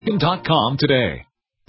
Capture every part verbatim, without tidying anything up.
dot com today.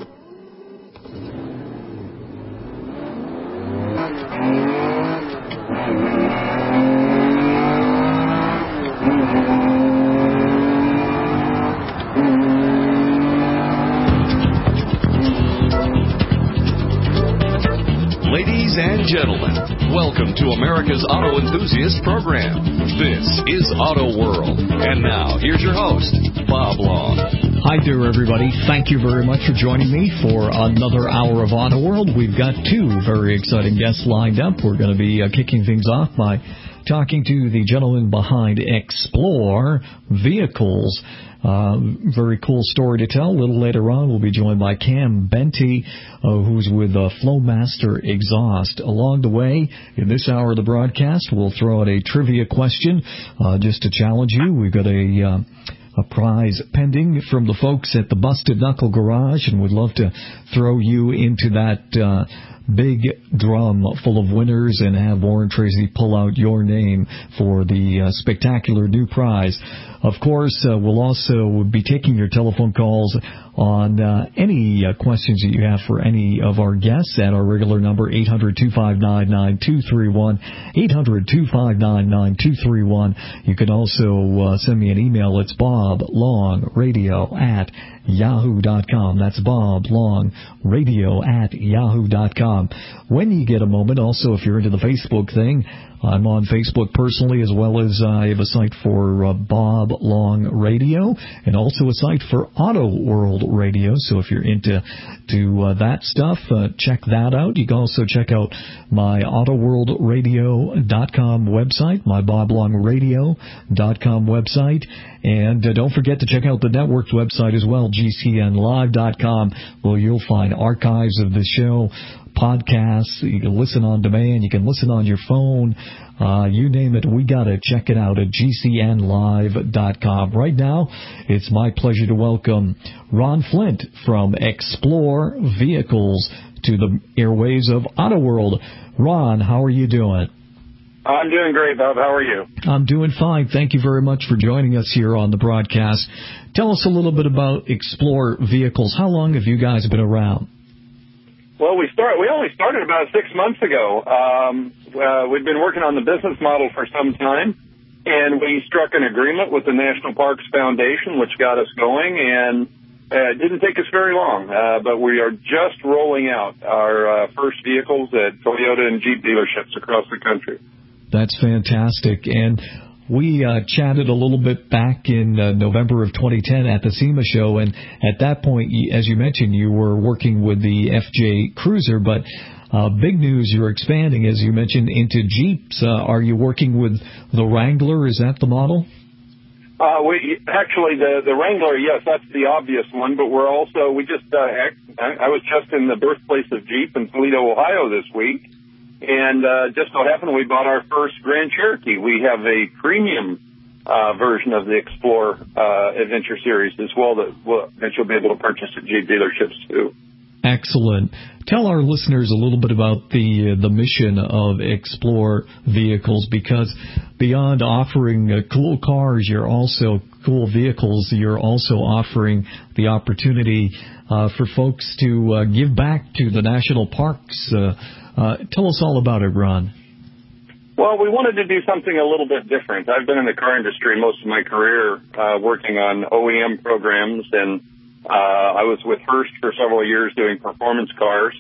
Ladies and gentlemen, welcome to America's Auto Enthusiast Program. This is Auto World. And now, here's your host, Bob Long. Hi there, everybody. Thank you very much for joining me for another hour of Auto World. We've got two very exciting guests lined up. We're going to be uh, kicking things off by talking to the gentleman behind Explore Vehicles. Uh, very cool story to tell. A little later on, we'll be joined by Cam Benty, uh, who's with uh, Flowmaster Exhaust. Along the way, in this hour of the broadcast, we'll throw out a trivia question uh, just to challenge you. We've got a... Uh, A prize pending from the folks at the Busted Knuckle Garage, and would love to throw you into that uh, big drum full of winners and have Warren Tracy pull out your name for the uh, spectacular new prize. Of course, uh, we'll also be taking your telephone calls on uh, any uh, questions that you have for any of our guests at our regular number, eight hundred, two five nine, nine two three one, eight hundred, two five nine, nine two three one. You can also uh, send me an email. It's boblongradio at yahoo dot com. That's boblongradio at yahoo dot com. When you get a moment, also, if you're into the Facebook thing, I'm on Facebook personally, as well as uh, I have a site for uh, Bob Long Radio, and also a site for Auto World Radio. So if you're into to uh, that stuff, uh, check that out. You can also check out my auto world radio dot com website, my bob long radio dot com website, and uh, don't forget to check out the network's website as well, G C N live dot com, where you'll find archives of the show, podcasts. You can listen on demand. You can listen on your phone. Uh, you name it. We got to check it out at G C N live dot com. Right now, it's my pleasure to welcome Ron Flint from Explore Vehicles to the airwaves of Auto World. Ron, how are you doing? I'm doing great, Bob. How are you? I'm doing fine. Thank you very much for joining us here on the broadcast. Tell us a little bit about Explore Vehicles. How long have you guys been around? Well, we start. We only started about six months ago. Um, uh, we've been working on the business model for some time, and we struck an agreement with the National Parks Foundation, which got us going, and uh, it didn't take us very long. Uh, but we are just rolling out our uh, first vehicles at Toyota and Jeep dealerships across the country. That's fantastic. And we uh, chatted a little bit back in uh, November of twenty ten at the SEMA show, and at that point, as you mentioned, you were working with the F J Cruiser, but uh, big news, you're expanding, as you mentioned, into Jeeps. Uh, are you working with the Wrangler? Is that the model? Uh, we actually, the, the Wrangler, yes, that's the obvious one, but we're also, we just, uh, I, I was just in the birthplace of Jeep in Toledo, Ohio this week. And uh, just so happened we bought our first Grand Cherokee. We have a premium uh, version of the Explorer uh, Adventure Series as well that, well that you'll be able to purchase at Jeep dealerships too. Excellent. Tell our listeners a little bit about the uh, the mission of Explore Vehicles, because beyond offering uh, cool cars, you're also cool vehicles. You're also offering the opportunity uh, for folks to uh, give back to the national parks. Uh, uh, tell us all about it, Ron. Well, we wanted to do something a little bit different. I've been in the car industry most of my career, uh, working on O E M programs, and Uh, I was with Hurst for several years doing performance cars.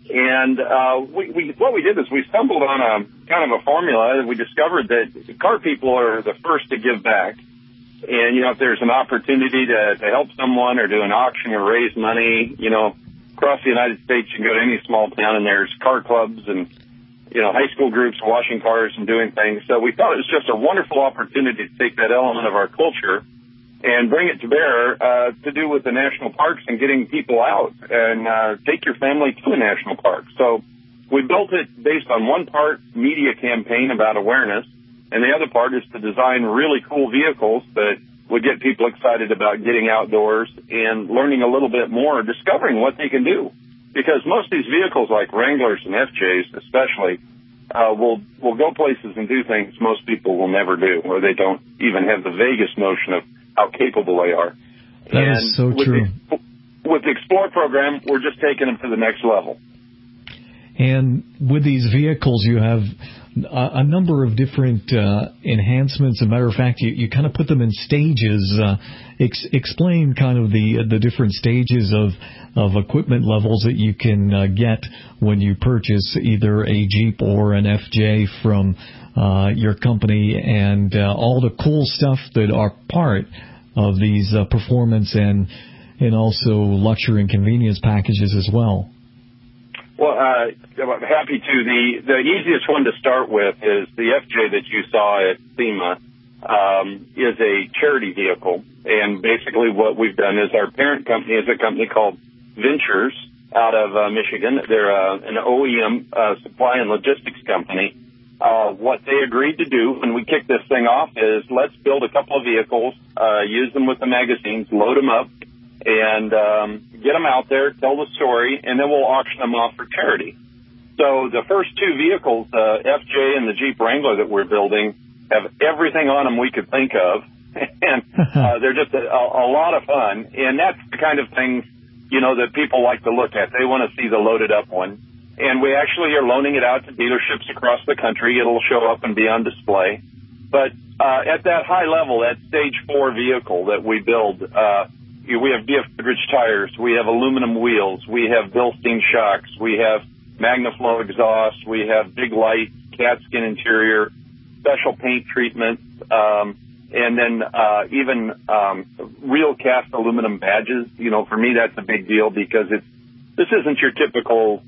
And uh, we, we, what we did is we stumbled on a kind of a formula, and we discovered that car people are the first to give back. And, you know, if there's an opportunity to, to help someone or do an auction or raise money, you know, across the United States, you can go to any small town and there's car clubs and, you know, high school groups washing cars and doing things. So we thought it was just a wonderful opportunity to take that element of our culture and bring it to bear uh, to do with the national parks and getting people out and uh, take your family to a national park. So we built it based on one part media campaign about awareness, and the other part is to design really cool vehicles that would get people excited about getting outdoors and learning a little bit more, discovering what they can do. Because most of these vehicles, like Wranglers and F Js especially, uh, will will go places and do things most people will never do, or they don't even have the vaguest notion of how capable they are. That and is so with true. The, with the Explore program, we're just taking them to the next level. And with these vehicles, you have a, a number of different uh, enhancements. As a matter of fact, you, you kind of put them in stages. Uh, ex- explain kind of the the different stages of, of equipment levels that you can uh, get when you purchase either a Jeep or an F J from uh, your company, and uh, all the cool stuff that are part of these uh, performance and and also luxury and convenience packages as well. Well, uh, I'm happy to. The, the easiest one to start with is the F J that you saw at SEMA um, is a charity vehicle. And basically what we've done is our parent company is a company called Ventures out of uh, Michigan. They're uh, an O E M uh, supply and logistics company. Uh, what they agreed to do when we kicked this thing off is let's build a couple of vehicles, uh, use them with the magazines, load them up, and um, get them out there, tell the story, and then we'll auction them off for charity. So the first two vehicles, uh, F J and the Jeep Wrangler that we're building, have everything on them we could think of, and uh, they're just a, a lot of fun. And that's the kind of thing, you know, that people like to look at. They want to see the loaded up one. And we actually are loaning it out to dealerships across the country. It'll show up and be on display. But uh, at that high level, that stage four vehicle that we build, uh, we have D F Goodrich tires, we have aluminum wheels, we have Bilstein shocks, we have MagnaFlow exhaust, we have big lights, cat skin interior, special paint treatments, um, and then uh, even um, real cast aluminum badges. You know, for me that's a big deal because it's this isn't your typical,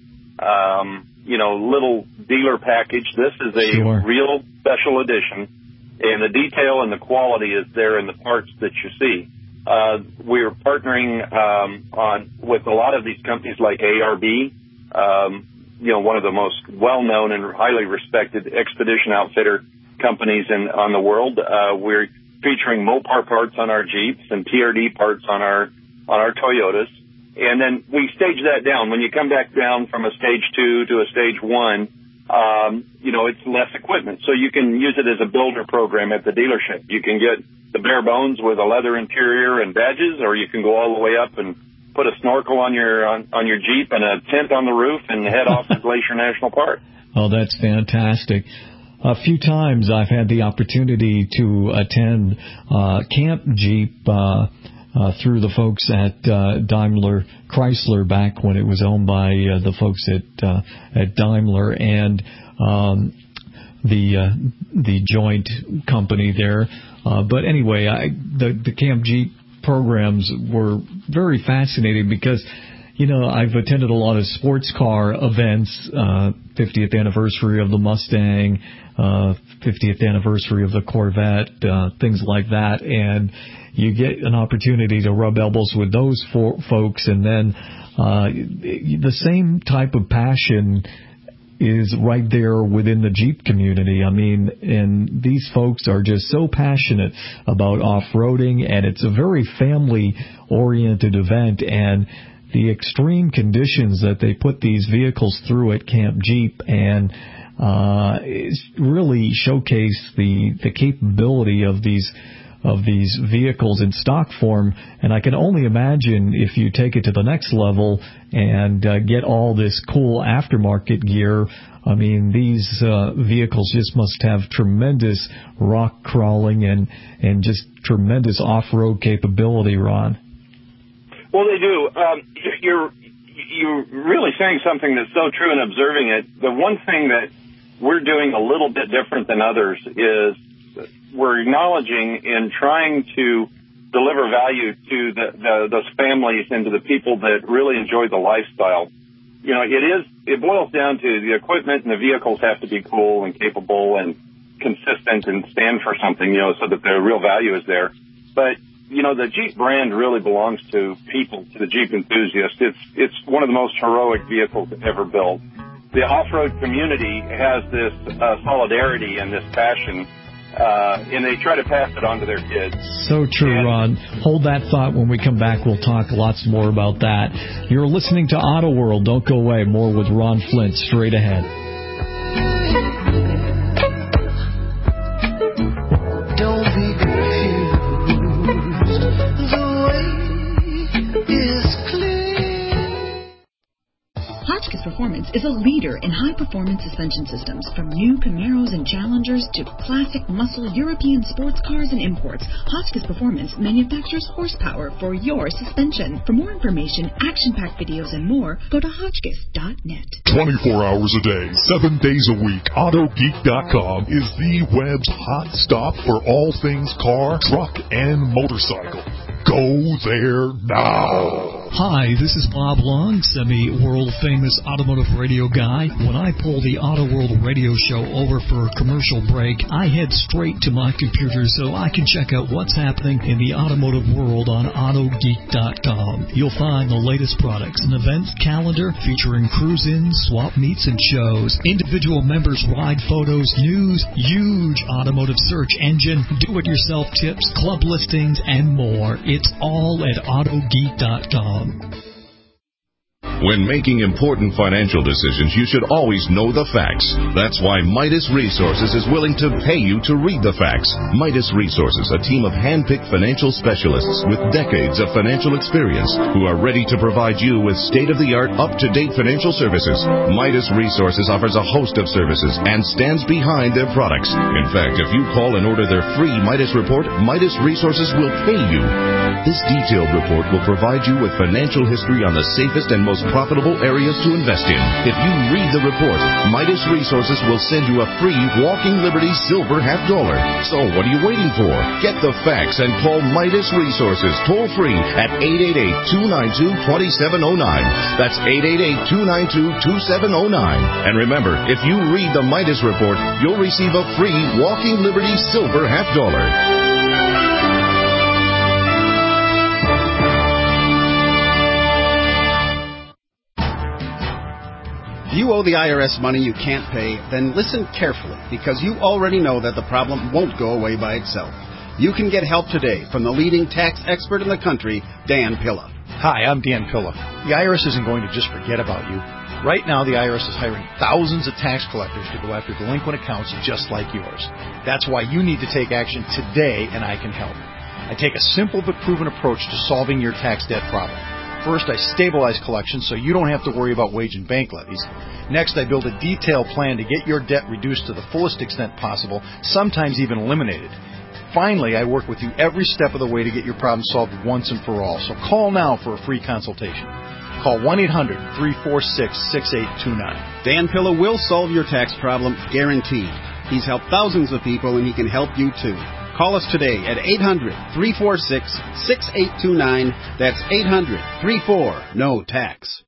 um, you know, little dealer package. This is a Sure. real special edition, and the detail and the quality is there in the parts that you see. Uh, we're partnering um, on with a lot of these companies like A R B, um, you know, one of the most well-known and highly respected expedition outfitter companies in on the world. Uh, we're featuring Mopar parts on our Jeeps and T R D parts on our on our Toyotas, and then we stage that down. When you come back down from a stage two to a stage one, um, you know, it's less equipment, so you can use it as a builder program at the dealership. You can get the bare bones with a leather interior and badges, or you can go all the way up and put a snorkel on your on, on your Jeep and a tent on the roof and head off to Glacier National Park. Oh, that's fantastic. A few times I've had the opportunity to attend uh, Camp Jeep uh, uh, through the folks at uh, Daimler Chrysler back when it was owned by uh, the folks at uh, at Daimler, and um, the uh, the joint company there. Uh, but anyway, I, the the Camp Jeep programs were very fascinating because, you know, I've attended a lot of sports car events, uh, fiftieth anniversary of the Mustang, uh, fiftieth anniversary of the Corvette, uh, things like that, and you get an opportunity to rub elbows with those fo- folks, and then uh, the same type of passion is right there within the Jeep community. I mean, and these folks are just so passionate about off-roading, and it's a very family-oriented event, and the extreme conditions that they put these vehicles through at Camp Jeep and uh, really showcase the, the capability of these of these vehicles in stock form. And I can only imagine if you take it to the next level and uh, get all this cool aftermarket gear. I mean, these uh, vehicles just must have tremendous rock crawling and, and just tremendous off-road capability, Ron. Well, they do. Um, you're, you're really saying something that's so true in observing it. The one thing that we're doing a little bit different than others is we're acknowledging in trying to deliver value to the, the, those families and to the people that really enjoy the lifestyle. You know, it is, it boils down to the equipment and the vehicles have to be cool and capable and consistent and stand for something, you know, so that the real value is there. But, you know, the Jeep brand really belongs to people, to the Jeep enthusiast. It's, it's one of the most heroic vehicles ever built. The off-road community has this uh, solidarity and this passion. Uh, and they try to pass it on to their kids. So true, and Ron. Hold that thought. When we come back, we'll talk lots more about that. You're listening to Auto World. Don't go away. More with Ron Flint straight ahead. Don't be confused the way Performance is a leader in high-performance suspension systems, from new Camaros and Challengers to classic muscle European sports cars and imports. Hotchkiss Performance manufactures horsepower for your suspension. For more information, action-packed videos, and more, go to Hotchkiss dot net. twenty-four hours a day, seven days a week, Auto Geek dot com is the web's hot stop for all things car, truck, and motorcycle. Go there now. Hi, this is Bob Long, semi-world famous automotive radio guy. When I pull the Auto World radio show over for a commercial break, I head straight to my computer so I can check out what's happening in the automotive world on Auto Geek dot com. You'll find the latest products, an events calendar featuring cruise-ins, swap meets, and shows, individual members' ride photos, news, huge automotive search engine, do-it-yourself tips, club listings, and more. It's all at Auto Geek dot com. When making important financial decisions, you should always know the facts. That's why Midas Resources is willing to pay you to read the facts. Midas Resources, a team of hand-picked financial specialists with decades of financial experience who are ready to provide you with state-of-the-art, up-to-date financial services. Midas Resources offers a host of services and stands behind their products. In fact, if you call and order their free Midas report, Midas Resources will pay you. This detailed report will provide you with financial history on the safest and most profitable areas to invest in. If you read the report, Midas Resources will send you a free Walking Liberty Silver half dollar. So what are you waiting for? Get the facts and call Midas Resources toll free at eight eight eight, two nine two, two seven zero nine. That's eight eight eight, two nine two, two seven zero nine. And remember, if you read the Midas report, you'll receive a free Walking Liberty Silver half dollar. If you owe the I R S money you can't pay, then listen carefully, because you already know that the problem won't go away by itself. You can get help today from the leading tax expert in the country, Dan Pilla. Hi, I'm Dan Pilla. The I R S isn't going to just forget about you. Right now, the I R S is hiring thousands of tax collectors to go after delinquent accounts just like yours. That's why you need to take action today, and I can help. I take a simple but proven approach to solving your tax debt problem. First, I stabilize collections so you don't have to worry about wage and bank levies. Next, I build a detailed plan to get your debt reduced to the fullest extent possible, sometimes even eliminated. Finally, I work with you every step of the way to get your problem solved once and for all. So call now for a free consultation. Call one eight hundred, three four six, six eight two nine. Dan Pilla will solve your tax problem, guaranteed. He's helped thousands of people, and he can help you too. Call us today at eight hundred, three four six, six eight two nine. That's eight hundred, three four, N O tax.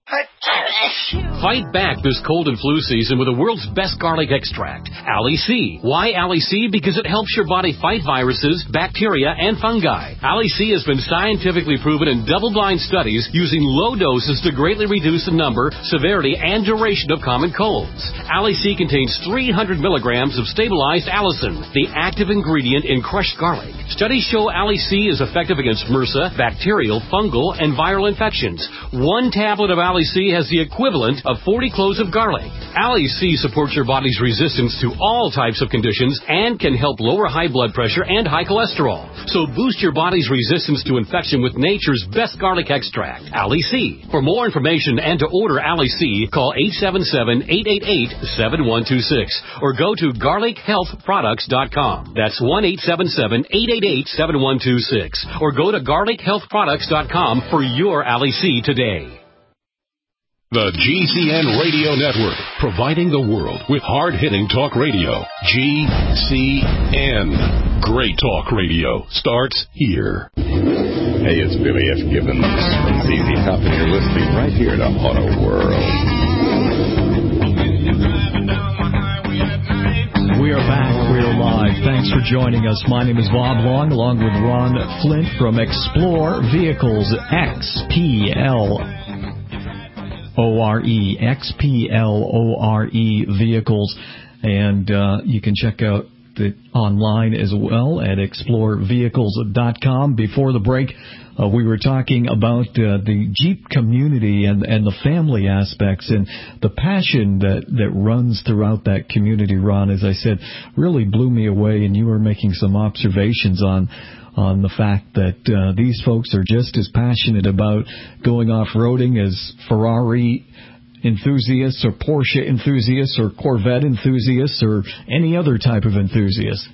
Fight back this cold and flu season with the world's best garlic extract, Ali C. Why Ali C? Because it helps your body fight viruses, bacteria, and fungi. Ali C has been scientifically proven in double-blind studies using low doses to greatly reduce the number, severity, and duration of common colds. Ali C contains three hundred milligrams of stabilized allicin, the active ingredient in crushed garlic. Studies show Ali C is effective against MRSA, bacterial, fungal, and viral infections. One tablet of Ali C has the equivalent of forty cloves of garlic. Ali C supports your body's resistance to all types of conditions and can help lower high blood pressure and high cholesterol. So boost your body's resistance to infection with nature's best garlic extract, Ali C. For more information and to order Ali C, call eight seven seven, eight eight eight, seven one two six or go to garlic health products dot com. That's one eight seven seven, eight eight eight, seven one two six or go to garlic health products dot com for your Ali C today. The G C N Radio Network, providing the world with hard-hitting talk radio. G C N. Great talk radio starts here. Hey, it's Billy F. Gibbons from Z Z Top, and you're listening right here to Auto World. We are back. We are live. Thanks for joining us. My name is Bob Long, along with Ron Flint from Explore Vehicles, X P L O R E, X P L O R E Vehicles. And uh, you can check out it online as well at explore vehicles dot com. Before the break, uh, we were talking about uh, the Jeep community and, and the family aspects and the passion that, that runs throughout that community, Ron, as I said, really blew me away. And you were making some observations on on the fact that uh, these folks are just as passionate about going off-roading as Ferrari enthusiasts or Porsche enthusiasts or Corvette enthusiasts or any other type of enthusiast?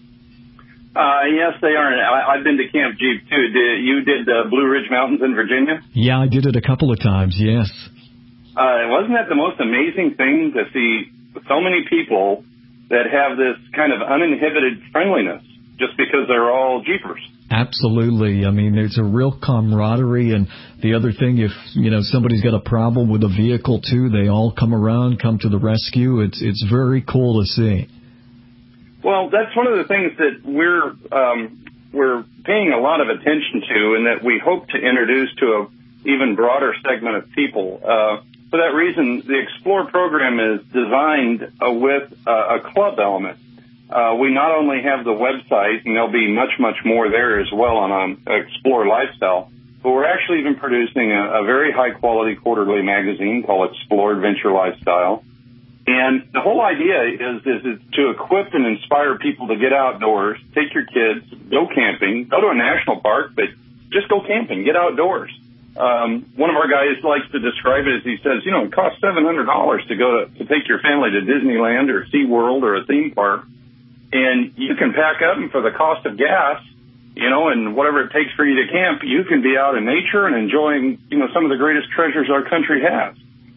Uh, yes, they are. I, I've been to Camp Jeep, too. Did, you did uh, Blue Ridge Mountains in Virginia? Yeah, I did it a couple of times, yes. Uh, wasn't that the most amazing thing to see so many people that have this kind of uninhibited friendliness just because they're all Jeepers? Absolutely. I mean, there's a real camaraderie. And the other thing, if, you know, somebody's got a problem with a vehicle, too, they all come around, come to the rescue. It's, it's very cool to see. Well, that's one of the things that we're um, we're paying a lot of attention to, and that we hope to introduce to a even broader segment of people. Uh, for that reason, the Explore program is designed uh, with uh, a club element. Uh, we not only have the website, and there'll be much, much more there as well on um, Explore Lifestyle, but we're actually even producing a, a very high-quality quarterly magazine called Explore Adventure Lifestyle. And the whole idea is, is, is to equip and inspire people to get outdoors, take your kids, go camping, go to a national park, but just go camping, get outdoors. Um, one of our guys likes to describe it as he says, you know, it costs seven hundred dollars to go to, to take your family to Disneyland or SeaWorld or a theme park, and you can pack up, and for the cost of gas, you know, and whatever it takes for you to camp, you can be out in nature and enjoying, you know, some of the greatest treasures our country has.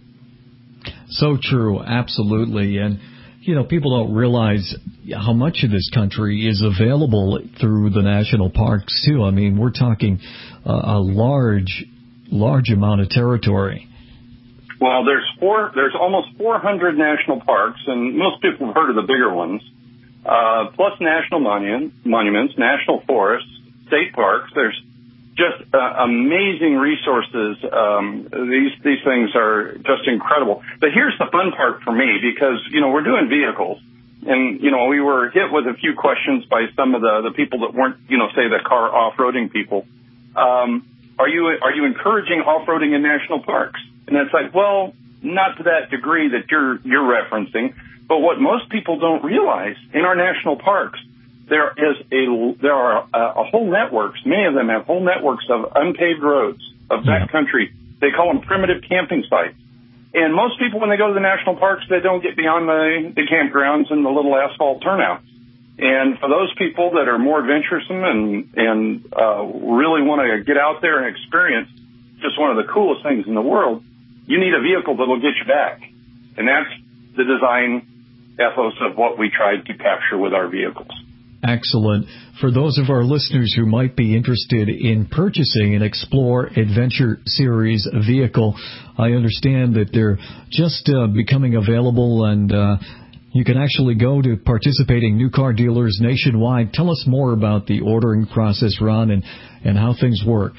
So true, absolutely. And, you know, people don't realize how much of this country is available through the national parks, too. I mean, we're talking uh, a large, large amount of territory. Well, there's four, there's almost four hundred national parks, and most people have heard of the bigger ones, uh, plus national monument, monuments, national forests, state parks. There's just uh, amazing resources. Um, these these things are just incredible. But here's the fun part for me, because, you know, we're doing vehicles, and, you know, we were hit with a few questions by some of the, the people that weren't, you know, say the car off-roading people. Um, are you are you encouraging off-roading in national parks? And it's like, well, not to that degree that you're you're referencing. But what most people don't realize, in our national parks, There is a there are a, a whole networks. Many of them have whole networks of unpaved roads of yeah. backcountry. They call them primitive camping sites. And most people, when they go to the national parks, they don't get beyond the, the campgrounds and the little asphalt turnouts. And for those people that are more adventuresome and and uh, really want to get out there and experience just one of the coolest things in the world, you need a vehicle that will get you back. And that's the design ethos of what we tried to capture with our vehicles. Excellent. For those of our listeners who might be interested in purchasing an Explore Adventure Series vehicle, I understand that they're just uh, becoming available, and uh, you can actually go to participating new car dealers nationwide. Tell us more about the ordering process, Ron, and, and how things work.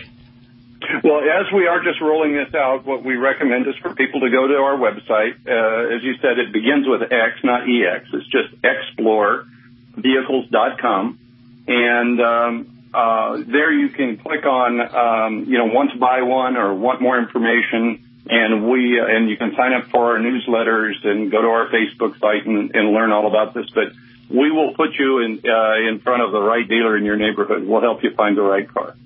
Well, as we are just rolling this out, what we recommend is for people to go to our website. Uh, as you said, it begins with X, not E X. It's just explore vehicles dot com, and um, uh, there you can click on, um, you know, want to buy one or want more information, and we uh, and you can sign up for our newsletters and go to our Facebook site and, and learn all about this. But we will put you in uh, in front of the right dealer in your neighborhood. We'll help you find the right car.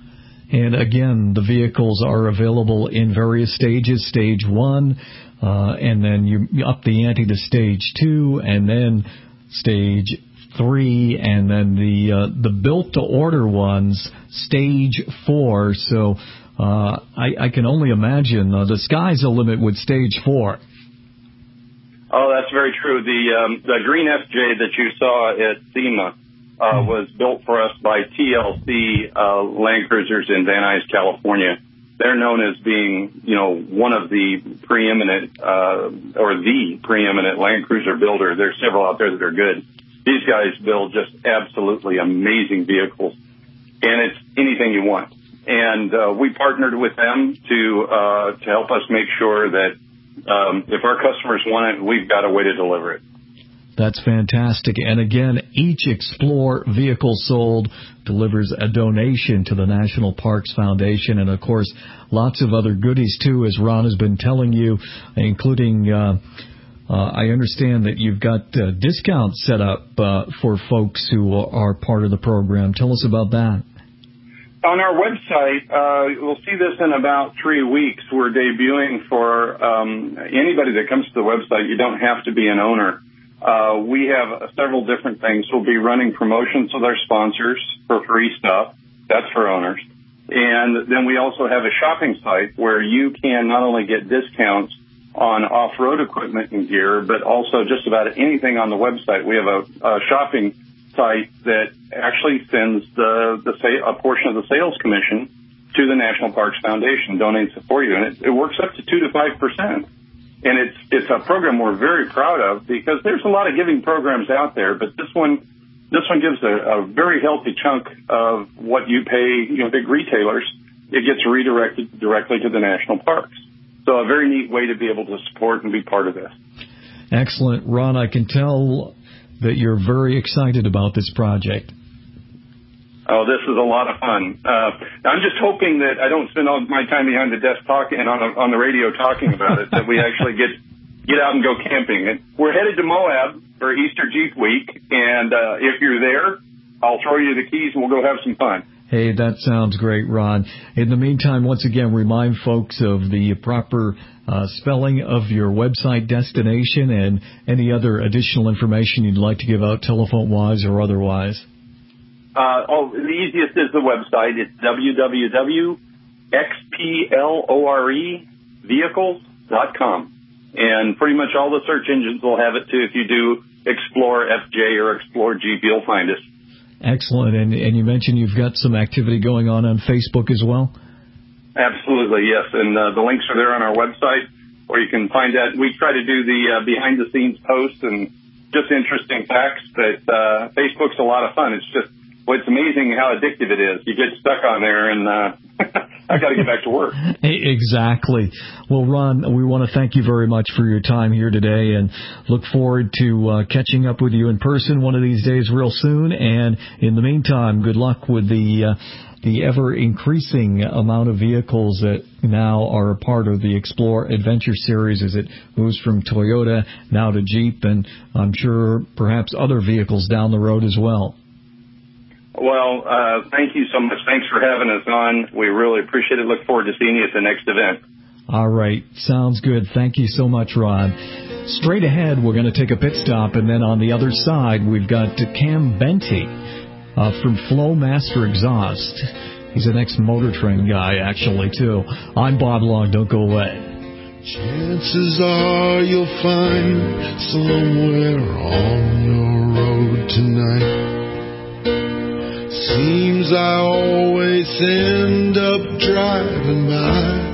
And again, the vehicles are available in various stages. Stage one, uh, and then you up the ante to stage two, and then stage three, and then the uh, the built-to-order ones, stage four. So uh, I, I can only imagine uh, the sky's the limit with stage four. Oh, that's very true. The um, the green F J that you saw at SEMA uh, was built for us by T L C uh, Land Cruisers in Van Nuys, California. They're known as being, you know, one of the preeminent uh, or the preeminent Land Cruiser builder. There's several out there that are good. These guys build just absolutely amazing vehicles, and it's anything you want. And uh, we partnered with them to uh, to help us make sure that um, if our customers want it, we've got a way to deliver it. That's fantastic. And again, each Explore vehicle sold delivers a donation to the National Parks Foundation, and of course, lots of other goodies too, as Ron has been telling you, including. Uh, Uh, I understand that you've got uh, discounts set up uh, for folks who are part of the program. Tell us about that. on our website, uh, we'll see this in about three weeks. We're debuting for um, anybody that comes to the website. You don't have to be an owner. Uh, we have several different things. We'll be running promotions with our sponsors for free stuff. That's for owners. And then we also have a shopping site where you can not only get discounts on off-road equipment and gear, but also just about anything on the website. We have a, a shopping site that actually sends the, the sa- a portion of the sales commission to the National Parks Foundation, donates it for you. And it, it works up to two to five percent. And it's, it's a program we're very proud of because there's a lot of giving programs out there, but this one, this one gives a, a very healthy chunk of what you pay, you know, big retailers. It gets redirected directly to the national parks. So a very neat way to be able to support and be part of this. Excellent. Ron, I can tell that you're very excited about this project. Oh, this is a lot of fun. Uh, I'm just hoping that I don't spend all my time behind the desk talking and on, a, on the radio talking about it, that we actually get get out and go camping. And we're headed to Moab for Easter Jeep Week, and uh, if you're there, I'll throw you the keys and we'll go have some fun. Hey, that sounds great, Ron. In the meantime, once again, remind folks of the proper uh, spelling of your website destination and any other additional information you'd like to give out telephone-wise or otherwise. Uh, oh, the easiest is the website. It's w w w dot explore vehicles dot com. And pretty much all the search engines will have it, too. If you do Explore F J or Explore Jeep, you'll find us. Excellent. And, and you mentioned you've got some activity going on on Facebook as well? Absolutely, yes. And uh, the links are there on our website, or you can find that. We try to do the uh, behind-the-scenes posts and just interesting facts, but uh, Facebook's a lot of fun. It's just, well, it's amazing how addictive it is. You get stuck on there, and uh, I got to get back to work. Exactly. Well, Ron, we want to thank you very much for your time here today, and look forward to uh, catching up with you in person one of these days real soon. And in the meantime, good luck with the uh, the ever-increasing amount of vehicles that now are a part of the Explore Adventure Series as it moves from Toyota now to Jeep, and I'm sure perhaps other vehicles down the road as well. Well, uh, thank you so much. Thanks for having us on. We really appreciate it. Look forward to seeing you at the next event. All right. Sounds good. Thank you so much, Ron. Straight ahead, we're going to take a pit stop, and then on the other side, we've got Cam Benty uh, from Flowmaster Exhaust. He's an ex-Motor Trend guy, actually, too. I'm Bob Long. Don't go away. Chances are you'll find somewhere on the road tonight. Seems I always end up driving by.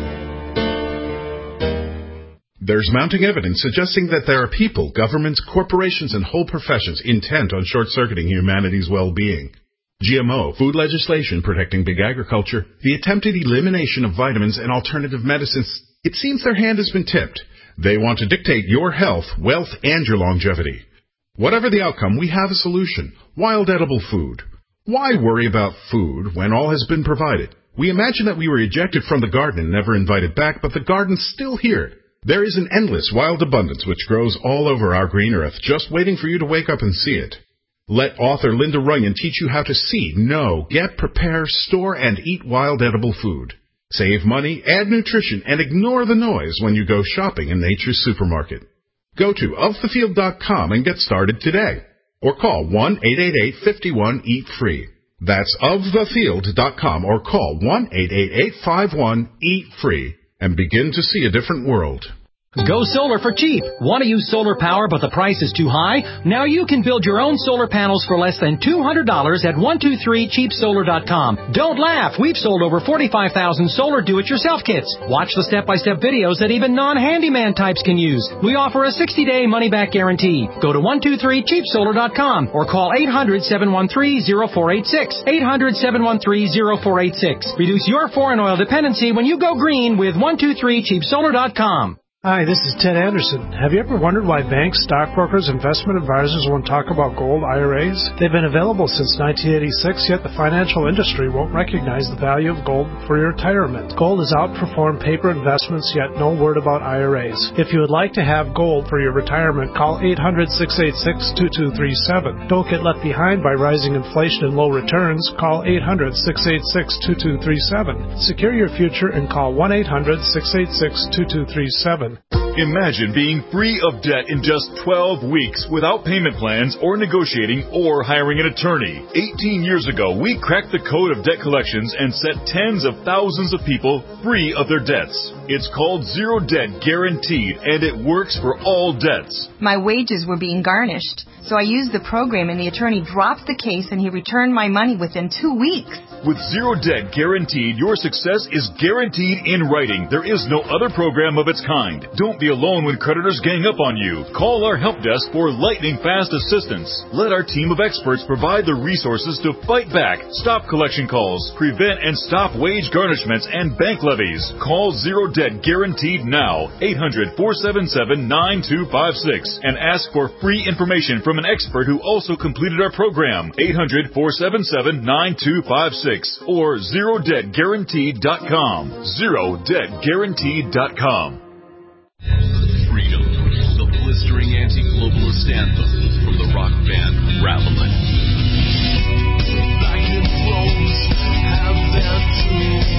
There's mounting evidence suggesting that there are people, governments, corporations, and whole professions intent on short-circuiting humanity's well-being. G M O, food legislation protecting big agriculture, the attempted elimination of vitamins and alternative medicines. It seems their hand has been tipped. They want to dictate your health, wealth, and your longevity. Whatever the outcome, we have a solution. Wild edible food. Why worry about food when all has been provided? We imagine that we were ejected from the garden and never invited back, but the garden's still here. There is an endless wild abundance which grows all over our green earth, just waiting for you to wake up and see it. Let author Linda Runyon teach you how to see, know, get, prepare, store, and eat wild edible food. Save money, add nutrition, and ignore the noise when you go shopping in Nature's Supermarket. Go to of the field dot com and get started today. Or call one eight eight eight, five one, eat free. That's of the field dot com or call one eight eight eight, five one, eat free and begin to see a different world. Go solar for cheap. Want to use solar power but the price is too high? Now you can build your own solar panels for less than two hundred dollars at one two three cheap solar dot com. Don't laugh. We've sold over forty-five thousand solar do-it-yourself kits. Watch the step-by-step videos that even non-handyman types can use. We offer a sixty-day money-back guarantee. Go to one two three cheap solar dot com or call eight hundred, seven one three, zero four eight six. eight hundred, seven one three, zero four eight six. Reduce your foreign oil dependency when you go green with one two three cheap solar dot com. Hi, this is Ted Anderson. Have you ever wondered why banks, stockbrokers, investment advisors won't talk about gold I R As? They've been available since nineteen eighty-six, yet the financial industry won't recognize the value of gold for your retirement. Gold has outperformed paper investments, yet no word about I R As. If you would like to have gold for your retirement, call eight hundred, six eight six, two two three seven. Don't get left behind by rising inflation and low returns. Call eight hundred, six eight six, two two three seven. Secure your future and call one eight hundred, six eight six, two two three seven. Imagine being free of debt in just twelve weeks without payment plans or negotiating or hiring an attorney. eighteen years ago, we cracked the code of debt collections and set tens of thousands of people free of their debts. It's called Zero Debt Guaranteed, and it works for all debts. My wages were being garnished, so I used the program and the attorney dropped the case and he returned my money within two weeks. With Zero Debt Guaranteed, your success is guaranteed in writing. There is no other program of its kind. Don't be alone when creditors gang up on you. Call our help desk for lightning-fast assistance. Let our team of experts provide the resources to fight back, stop collection calls, prevent and stop wage garnishments and bank levies. Call Zero Debt Guaranteed now, eight hundred, four seven seven, nine two five six, and ask for free information from an expert who also completed our program, eight hundred, four seven seven, nine two five six. Or zero debt guaranteed dot com. zero debt guaranteed dot com. Freedom, the blistering anti-globalist anthem from the rock band Ravelin. Back in Rome, have their tombs.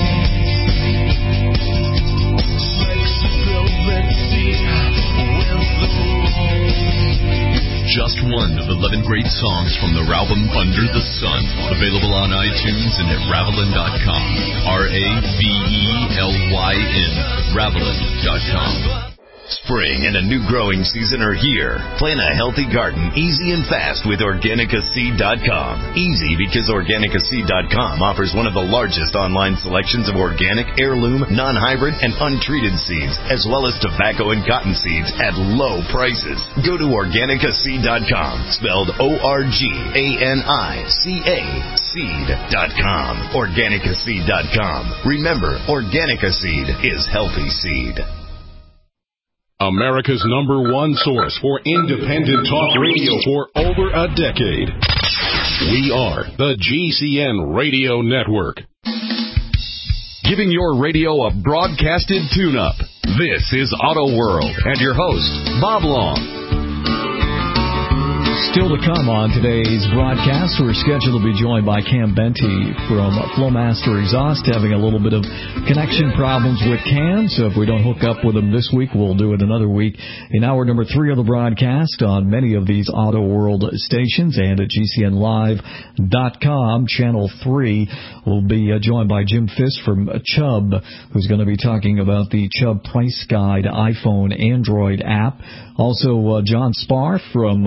Flexibility with the Rome. Just one of eleven great songs from their album Under the Sun, available on iTunes and at Ravelin dot com. R A V E L Y N, Ravelin dot com. Spring and a new growing season are here. Plant a healthy garden easy and fast with Organica Seed dot com. Easy because Organica Seed dot com offers one of the largest online selections of organic, heirloom, non-hybrid, and untreated seeds, as well as tobacco and cotton seeds at low prices. Go to Organica Seed dot com, spelled O R G A N I C A, seed dot com. Organica Seed dot com. Remember, Organica Seed is healthy seed. America's number one source for independent talk radio for over a decade. We are the G C N Radio Network. Giving your radio a broadcasted tune-up. This is Auto World and your host, Bob Long. Still to come on today's broadcast, we're scheduled to be joined by Cam Benty from Flowmaster Exhaust, having a little bit of connection problems with Cam, so if we don't hook up with him this week, we'll do it another week. In hour number three of the broadcast on many of these Auto World stations and at G C N live dot com, Channel three, we'll be uh, joined by Jim Fisk from Chubb, who's going to be talking about the Chubb Price Guide iPhone Android app. Also, uh, John Spar from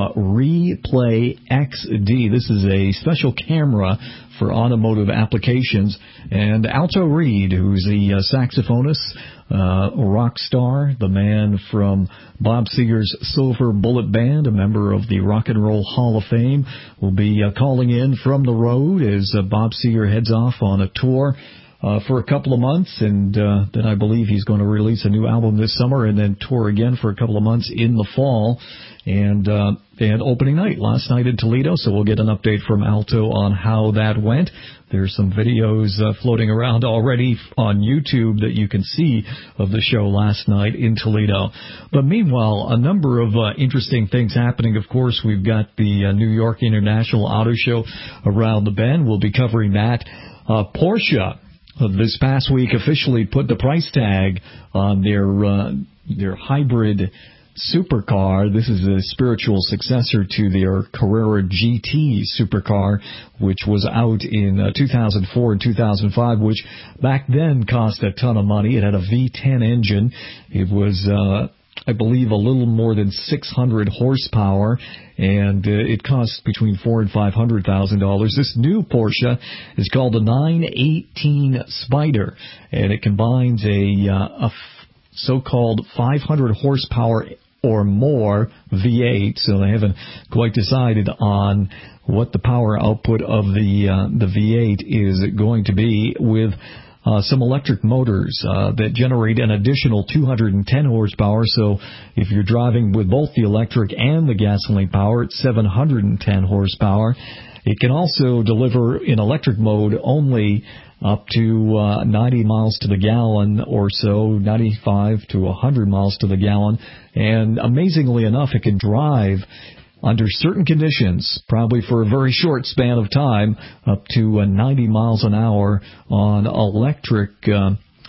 Replay X D. This is a special camera for automotive applications. And Alto Reed, who's the uh, saxophonist, uh, rock star, the man from Bob Seger's Silver Bullet Band, a member of the Rock and Roll Hall of Fame, will be uh, calling in from the road as uh, Bob Seger heads off on a tour Uh, for a couple of months, and uh, then I believe he's going to release a new album this summer and then tour again for a couple of months in the fall. And uh, and opening night last night in Toledo, so we'll get an update from Alto on how that went. There's some videos uh, floating around already on YouTube that you can see of the show last night in Toledo. But meanwhile, a number of uh, interesting things happening. Of course, we've got the uh, New York International Auto Show around the bend. We'll be covering that. Uh, Porsche this past week officially put the price tag on their uh, their hybrid supercar. This is a spiritual successor to their Carrera G T supercar, which was out in uh, two thousand four and two thousand five, which back then cost a ton of money. It had a V ten engine. It was uh, I believe a little more than six hundred horsepower, and uh, it costs between four and five hundred thousand dollars. This new Porsche is called the nine eighteen Spider, and it combines a, uh, a f- so-called five hundred horsepower or more V eight. So they haven't quite decided on what the power output of the uh, the V eight is going to be, with uh, some electric motors uh, that generate an additional two hundred ten horsepower. So if you're driving with both the electric and the gasoline power, it's seven hundred ten horsepower. It can also deliver in electric mode only up to uh, ninety miles to the gallon or so, ninety-five to one hundred miles to the gallon. And amazingly enough, it can drive under certain conditions, probably for a very short span of time, up to uh, ninety miles an hour on electric uh,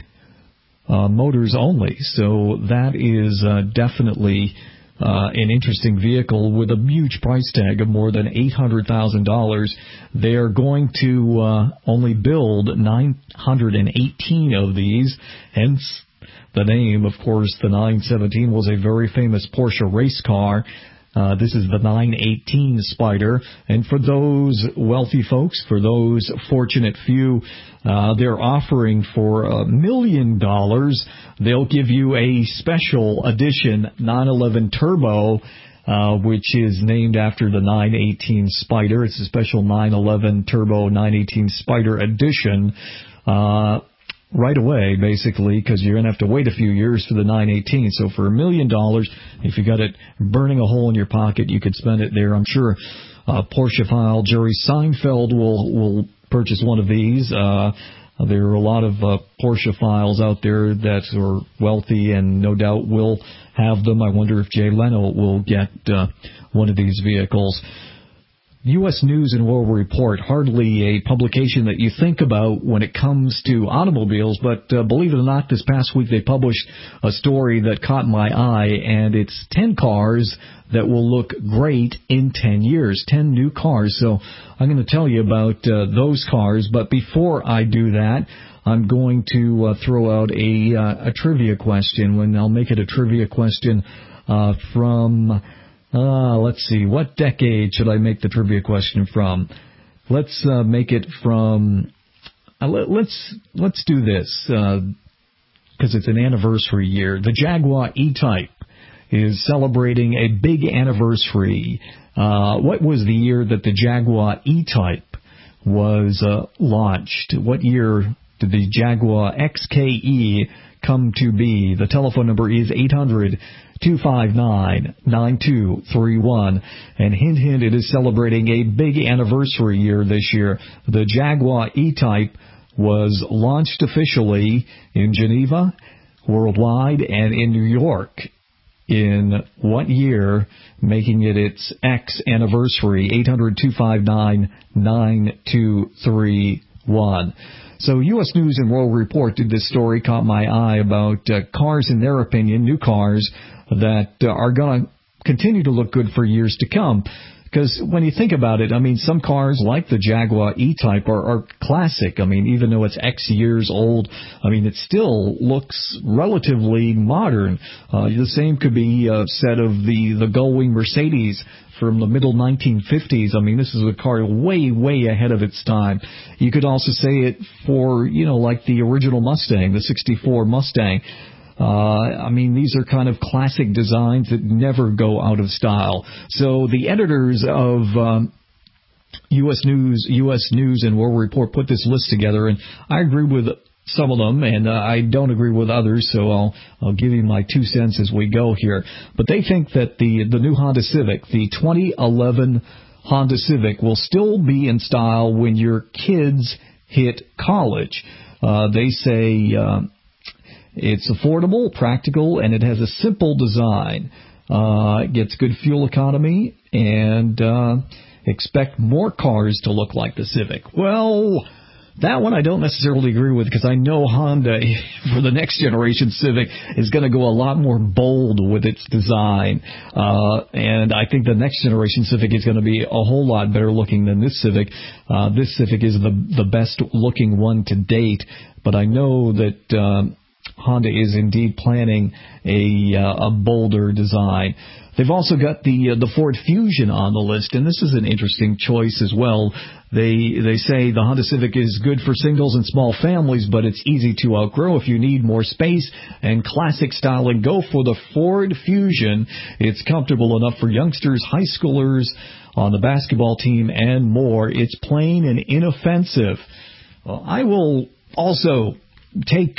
uh, motors only. So that is uh, definitely uh, an interesting vehicle with a huge price tag of more than eight hundred thousand dollars. They are going to uh, only build nine hundred eighteen of these, hence the name. Of course, the nine seventeen was a very famous Porsche race car. Uh, this is the nine eighteen Spider, and for those wealthy folks, for those fortunate few, uh, they're offering for a million dollars. They'll give you a special edition nine eleven Turbo, uh, which is named after the nine eighteen Spider. It's a special nine eleven Turbo nine eighteen Spider edition. Uh, right away, basically, because you're going to have to wait a few years for the nine eighteen. So for a million dollars, if you got it burning a hole in your pocket, you could spend it there. I'm sure uh, Porsche file Jerry Seinfeld will will purchase one of these. Uh, there are a lot of uh, Porsche files out there that are wealthy and no doubt will have them. I wonder if Jay Leno will get uh, one of these vehicles. U S News and World Report, hardly a publication that you think about when it comes to automobiles, but uh, believe it or not, this past week they published a story that caught my eye, and it's ten cars that will look great in ten years, ten new cars. So I'm going to tell you about uh, those cars, but before I do that, I'm going to uh, throw out a, uh, a trivia question, when I'll make it a trivia question uh, from... Uh, let's see, what decade should I make the trivia question from? Let's uh, make it from, uh, let, let's let's do this, because uh, it's an anniversary year. The Jaguar E-Type is celebrating a big anniversary. Uh, what was the year that the Jaguar E-Type was uh, launched? What year did the Jaguar X K E come to be? The telephone number is eight hundred, two five nine, nine two three one. And hint, hint, it is celebrating a big anniversary year this year. The Jaguar E-Type was launched officially in Geneva, worldwide, and in New York. In what year, making it its X anniversary? eight hundred, two five nine, nine two three one. So U S News and World Report did this story, caught my eye, about uh, cars, in their opinion, new cars that uh, are going to continue to look good for years to come. Because when you think about it, I mean, some cars like the Jaguar E-Type are, are classic. I mean, even though it's X years old, I mean, it still looks relatively modern. Uh, the same could be uh, said of the, the Gullwing Mercedes from the middle nineteen fifties. I mean, this is a car way, way ahead of its time. You could also say it for, you know, like the original Mustang, the sixty-four Mustang. Uh, I mean, these are kind of classic designs that never go out of style. So the editors of um, U S News, U S News and World Report put this list together, and I agree with some of them, and uh, I don't agree with others, so I'll I'll give you my two cents as we go here. But they think that the the new Honda Civic, the twenty eleven Honda Civic, will still be in style when your kids hit college. Uh, they say uh, it's affordable, practical, and it has a simple design. Uh, it gets good fuel economy, and uh, expect more cars to look like the Civic. Well, that one I don't necessarily agree with, because I know Honda, for the next generation Civic, is going to go a lot more bold with its design. Uh, and I think the next generation Civic is going to be a whole lot better looking than this Civic. Uh, this Civic is the the best looking one to date, but I know that um, Honda is indeed planning a, uh, a bolder design. They've also got the uh, the Ford Fusion on the list, and this is an interesting choice as well. They they say the Honda Civic is good for singles and small families, but it's easy to outgrow. If you need more space and classic styling, go for the Ford Fusion. It's comfortable enough for youngsters, high schoolers, on the basketball team, and more. It's plain and inoffensive. Well, I will also take...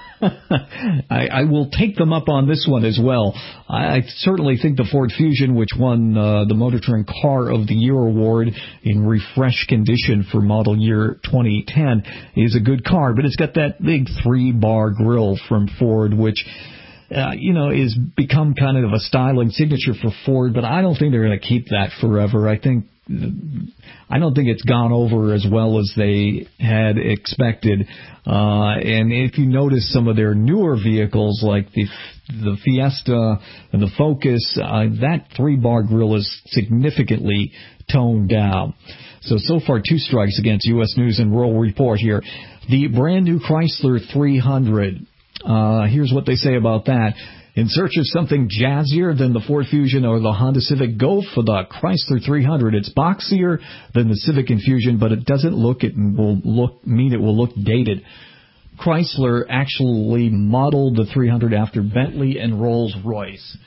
I, I will take them up on this one as well. I, I certainly think the Ford Fusion, which won uh, the Motor Trend Car of the Year award in refresh condition for model year twenty ten, is a good car, but it's got that big three-bar grille from Ford, which... Uh, you know, is become kind of a styling signature for Ford, but I don't think they're going to keep that forever. I think, I don't think it's gone over as well as they had expected. Uh, and if you notice some of their newer vehicles, like the the Fiesta and the Focus, uh, that three-bar grille is significantly toned down. So, so far, two strikes against U S News and World Report here. The brand new Chrysler three hundred. Uh, here's what they say about that. In search of something jazzier than the Ford Fusion or the Honda Civic, go for the Chrysler three hundred. It's boxier than the Civic and Fusion, but it doesn't look it will look mean it will look dated. Chrysler actually modeled the three hundred after Bentley and Rolls-Royce.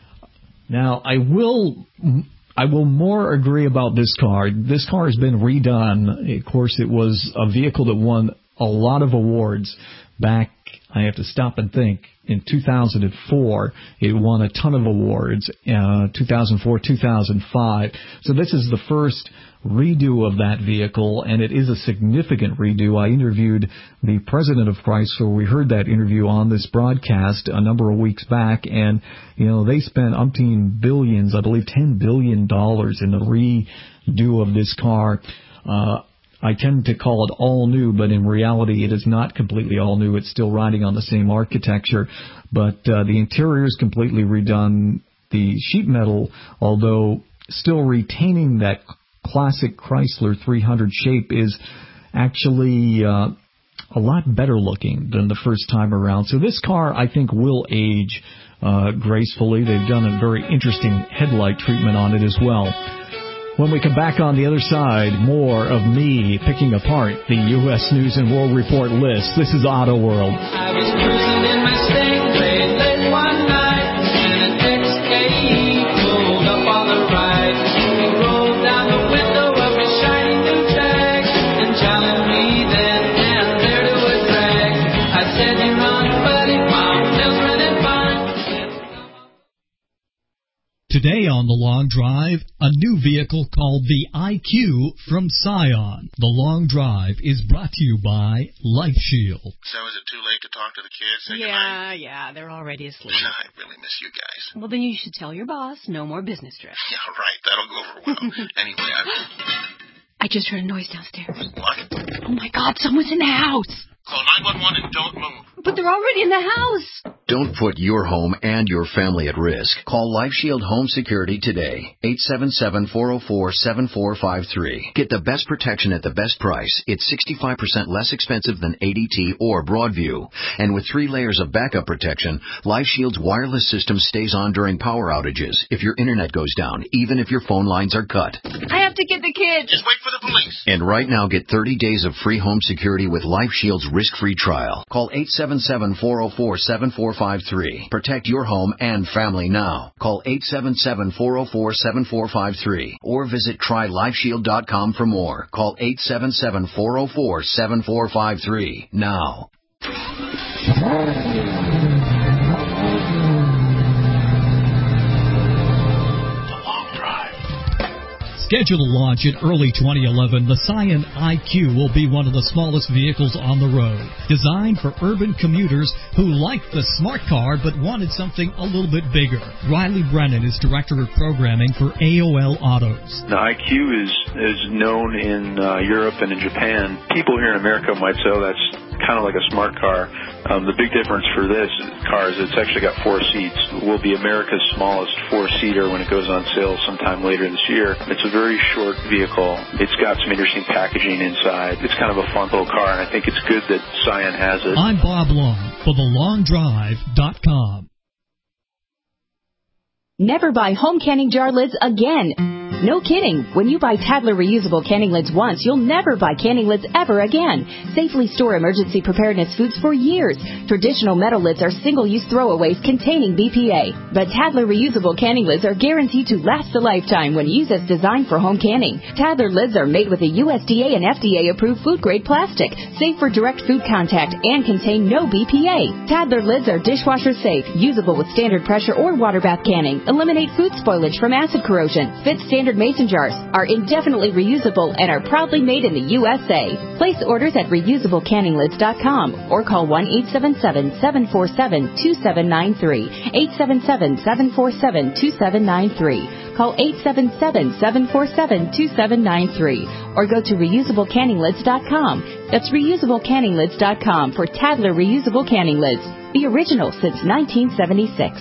Now, I will I will more agree about this car. This car has been redone. Of course, it was a vehicle that won a lot of awards back, I have to stop and think, in two thousand four. It won a ton of awards, uh, two thousand four, two thousand five. So this is the first redo of that vehicle, and it is a significant redo. I interviewed the president of Chrysler. We heard that interview on this broadcast a number of weeks back, and, you know, they spent umpteen billions, I believe ten billion dollars in the redo of this car. Uh, I tend to call it all new, but in reality it is not completely all new. It's still riding on the same architecture, but uh, the interior is completely redone. The sheet metal, although still retaining that classic Chrysler three hundred shape, is actually uh, a lot better looking than the first time around. So this car, I think, will age uh, gracefully. They've done a very interesting headlight treatment on it as well. When we come back on the other side, more of me picking apart the U S News and World Report list. This is Auto World. I was cruising in my Stingray late one night, and an X eight pulled up on the right. He rolled down the window of his shiny new Jag and challenged me then and there to a drag. I said, "You run, buddy, Mom, Bill's running fine." Today on The Long Drive, a new vehicle called the I Q from Scion. The Long Drive is brought to you by Life Shield. So is it too late to talk to the kids? Say yeah, goodnight? Yeah, they're already asleep. I really miss you guys. Well, then you should tell your boss no more business trips. Yeah, right. That'll go over well. Anyway, I... I just heard a noise downstairs. What? Oh, my God, someone's in the house. Call nine one one and don't move. But they're already in the house. Don't put your home and your family at risk. Call Life Shield Home Security today. eight seven seven, four zero four, seven four five three. Get the best protection at the best price. It's sixty-five percent less expensive than A D T or Broadview. And with three layers of backup protection, Life Shield's wireless system stays on during power outages if your internet goes down, even if your phone lines are cut. I have to get the kids. Just wait for the police. And right now, get thirty days of free home security with Life Shield's risk-free trial. Call eight seven seven, four zero four, seven four five three. Protect your home and family now. Call eight seven seven, four zero four, seven four five three or visit try life shield dot com for more. Call eight seven seven, four zero four, seven four five three now. Scheduled to launch in early twenty eleven, the Scion I Q will be one of the smallest vehicles on the road. Designed for urban commuters who liked the smart car but wanted something a little bit bigger. Riley Brennan is Director of Programming for A O L Autos. The I Q is, is known in uh, Europe and in Japan. People here in America might say, oh, that's kind of like a smart car. Um, the big difference for this car is it's actually got four seats. It will be America's smallest four-seater when it goes on sale sometime later this year. It's a very short vehicle. It's got some interesting packaging inside. It's kind of a fun little car, and I think it's good that Scion has it. I'm Bob Long for the long drive dot com. Never buy home canning jar lids again. No kidding. When you buy Tadler reusable canning lids once, you'll never buy canning lids ever again. Safely store emergency preparedness foods for years. Traditional metal lids are single-use throwaways containing B P A. But Tadler reusable canning lids are guaranteed to last a lifetime when used as designed for home canning. Tadler lids are made with a U S D A and F D A-approved food-grade plastic, safe for direct food contact, and contain no B P A. Tadler lids are dishwasher safe, usable with standard pressure or water bath canning, eliminate food spoilage from acid corrosion, fit standard mason jars, are indefinitely reusable, and are proudly made in the U S A. Place orders at reusable canning lids dot com or call one eight seven seven, seven four seven, two seven nine three, eight seven seven, seven four seven, two seven nine three. Call eight seven seven, seven four seven, two seven nine three or go to reusable canning lids dot com. That's reusable canning lids dot com for Tadler reusable canning lids, the original since nineteen seventy-six.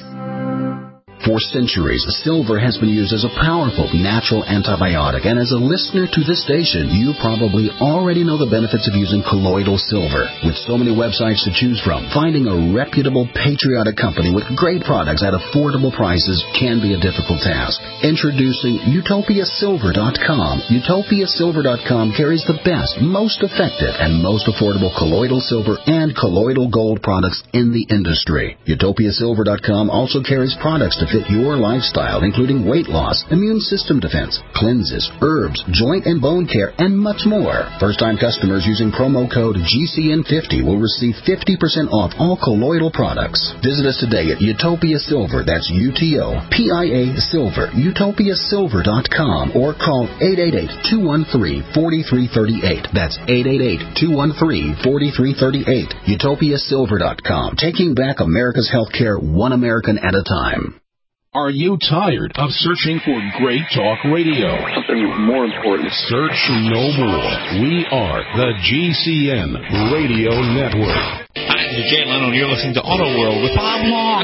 For centuries, silver has been used as a powerful natural antibiotic, and as a listener to this station, you probably already know the benefits of using colloidal silver. With so many websites to choose from, finding a reputable, patriotic company with great products at affordable prices can be a difficult task. Introducing Utopia Silver dot com. Utopia Silver dot com carries the best, most effective, and most affordable colloidal silver and colloidal gold products in the industry. Utopia Silver dot com also carries products to fit your lifestyle, including weight loss, immune system defense, cleanses, herbs, joint and bone care, and much more. First-time customers using promo code G C N fifty will receive fifty percent off all colloidal products. Visit us today at Utopia Silver, that's U T O P I A Silver, Utopia Silver dot com, or call eight eight eight, two one three, four three three eight. That's eight eight eight, two one three, four three three eight. Utopia Silver dot com, taking back America's healthcare one American at a time. Are you tired of searching for great talk radio? Something more important. Search no more. We are the G C N Radio Network. Hi, this is Jay Leno, and you're listening to Auto World with Bob Long.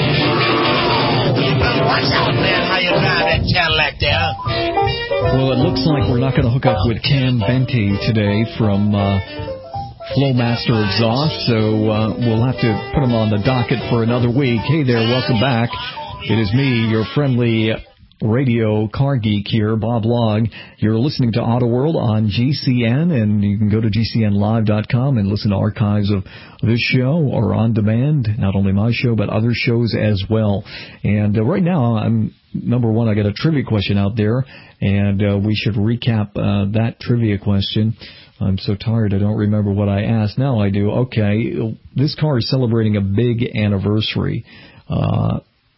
Watch out, man, how you drive that Cadillac there. Well, it looks like we're not going to hook up with Cam Benty today from uh, Flowmaster Exhaust, so uh, we'll have to put him on the docket for another week. Hey there, welcome back. It is me, your friendly radio car geek here, Bob Long. You're listening to Auto World on G C N, and you can go to G C N live dot com and listen to archives of this show or on demand, not only my show, but other shows as well. And uh, right now, I'm number one, I got a trivia question out there, and uh, we should recap uh, that trivia question. I'm so tired I don't remember what I asked. Now I do. Okay, this car is celebrating a big anniversary. Uh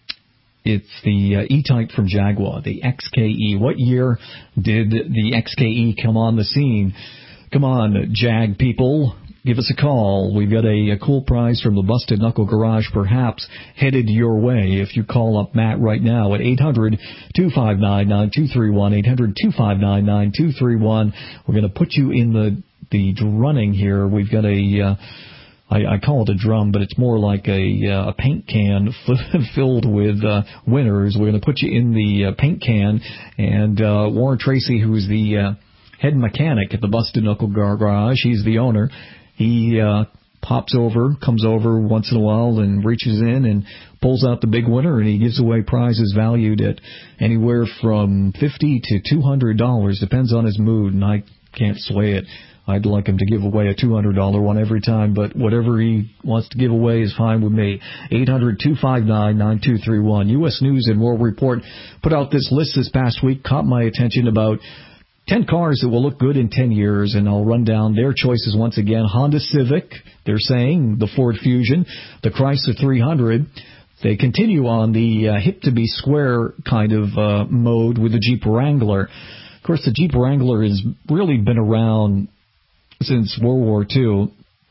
It's the uh, E-Type from Jaguar, the X K E. What year did the X K E come on the scene? Come on, Jag people, give us a call. We've got a, a cool prize from the Busted Knuckle Garage, perhaps headed your way if you call up Matt right now at eight hundred, two five nine, nine two three one, eight hundred, two five nine, nine two three one. We're going to put you in the, the running here. We've got a... Uh, I, I call it a drum, but it's more like a, uh, a paint can f- filled with uh, winners. We're going to put you in the uh, paint can, and uh, Warren Tracy, who's the uh, head mechanic at the Busted Knuckle Garage, he's the owner. He uh, pops over, comes over once in a while and reaches in and pulls out the big winner, and he gives away prizes valued at anywhere from fifty dollars to two hundred dollars. Depends on his mood, and I can't sway it. I'd like him to give away a two hundred dollars one every time, but whatever he wants to give away is fine with me. eight hundred, two five nine, nine two three one. U S News and World Report put out this list this past week, caught my attention, about ten cars that will look good in ten years, and I'll run down their choices once again. Honda Civic, they're saying, the Ford Fusion, the Chrysler three hundred. They continue on the uh, hip-to-be-square kind of uh, mode with the Jeep Wrangler. Of course, the Jeep Wrangler has really been around since World War Two.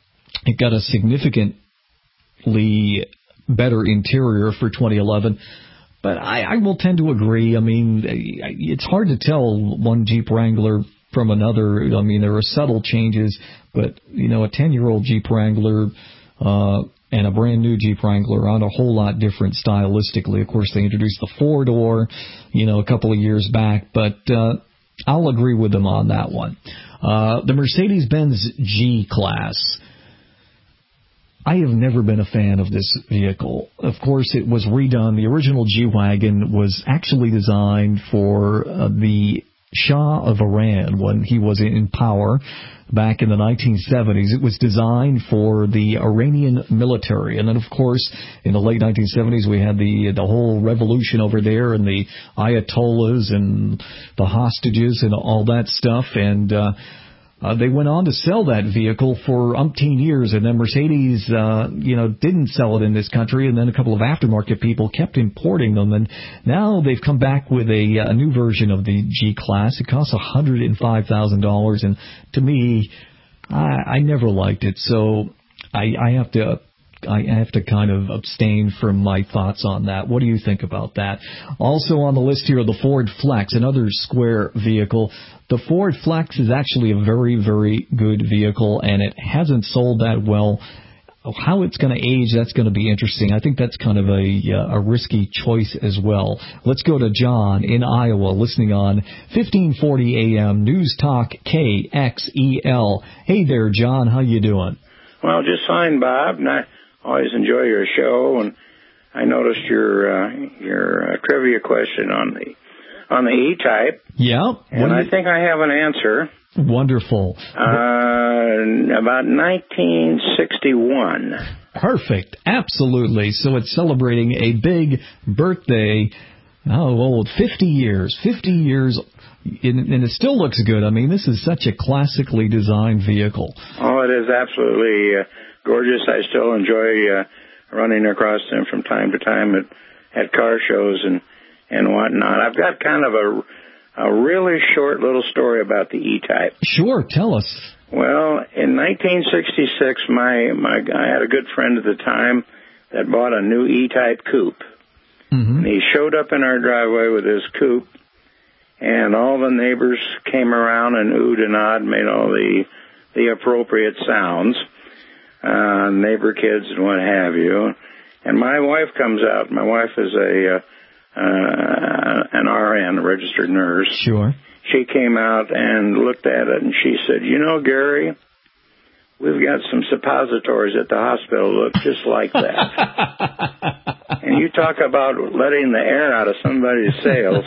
It got a significantly better interior for twenty eleven, but I, I will tend to agree. I mean, it's hard to tell one Jeep Wrangler from another. I mean, there are subtle changes, but, you know, a ten-year-old Jeep Wrangler uh, and a brand-new Jeep Wrangler aren't a whole lot different stylistically. Of course, they introduced the four-door, you know, a couple of years back, but uh, I'll agree with them on that one. Uh, the Mercedes-Benz G-Class. I have never been a fan of this vehicle. Of course, it was redone. The original G-Wagon was actually designed for uh, the Shah of Iran when he was in power back in the nineteen seventies. It was designed for the Iranian military. And then, of course, in the late nineteen seventies, we had the the whole revolution over there and the Ayatollahs and the hostages and all that stuff. And uh, uh, they went on to sell that vehicle for umpteen years. And then Mercedes, uh, you know, didn't sell it in this country. And then a couple of aftermarket people kept importing them. And now they've come back with a, a new version of the G-Class. It costs one hundred five thousand dollars. And to me, I, I never liked it. So I, I have to... I have to kind of abstain from my thoughts on that. What do you think about that? Also on the list here, the Ford Flex, another square vehicle. The Ford Flex is actually a very, very good vehicle, and it hasn't sold that well. How it's going to age, that's going to be interesting. I think that's kind of a, a risky choice as well. Let's go to John in Iowa, listening on fifteen forty A M News Talk K X E L. Hey there, John. How you doing? Well, just fine, Bob, and I always enjoy your show, and I noticed your uh, your uh, trivia question on the on the E-Type. Yeah. And I think I have an answer. Wonderful. Uh, about nineteen sixty-one. Perfect. Absolutely. So it's celebrating a big birthday. Oh, well, fifty years. fifty years, and it still looks good. I mean, this is such a classically designed vehicle. Oh, it is absolutely uh, gorgeous. I still enjoy uh, running across them from time to time at, at car shows and, and whatnot. I've got kind of a, a really short little story about the E-Type. Sure, tell us. Well, in nineteen sixty-six, my, my I had a good friend at the time that bought a new E-Type coupe. Mm-hmm. And he showed up in our driveway with his coupe, and all the neighbors came around and oohed and awed, made all the the appropriate sounds, uh, neighbor kids and what have you. And my wife comes out. My wife is a uh, uh, an R N, a registered nurse. Sure. She came out and looked at it, and she said, "You know, Gary, we've got some suppositories at the hospital look just like that." And you talk about letting the air out of somebody's sails.